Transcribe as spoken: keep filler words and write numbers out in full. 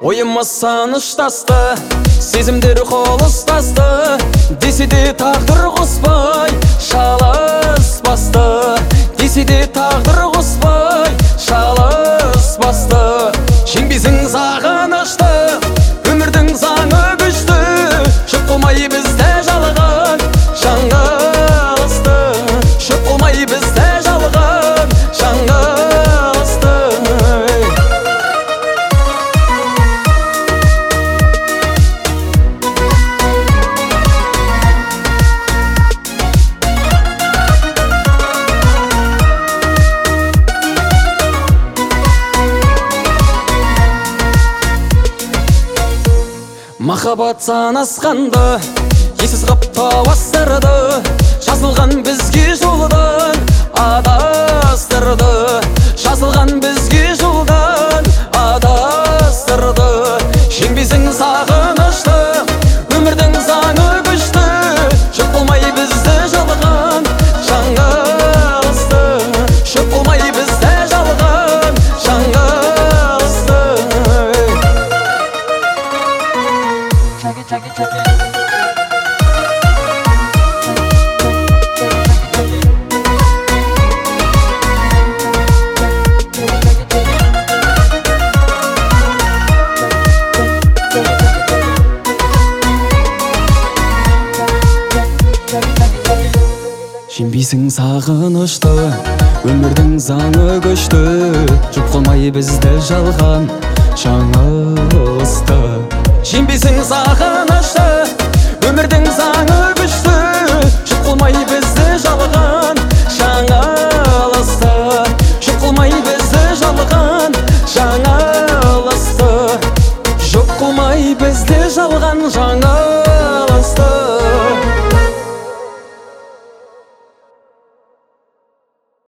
Ойымыз саныштасты, сезімдер қол ұстасты, десе де тағдыр қоспай шалыспасты, десе де тағдыр қоспай шалыспасты. Жеңбесің сағынышты, өмірдің заңы күшті, шөп қылмай бізді жалған жаңылысты, шөп қылмай бізді жалған жаңылысты. Махаббат санасқанды, есіз қып тауастырды, жазылған бізге жолдан адастырды, жазылған бізге жолдан адастырды. Жеңбесің сағынышты, өмірдің заңы күшті, шөп қылмай бізді жалған жаңылысты, шөп қылмай бізді жалған жаңылысты. Жеңбесің сағынышты, өмірдің заңы күшті, жұп қылмай бізді жалған жаңылысты. Жеңбесің сағынышты, өмірдің заңы күшті, жұп қылмай бізді жалған жаңылысты, жұп қылмай бізді жалған жаңылысты, жұп қылмай бізді жалған жаңылысты.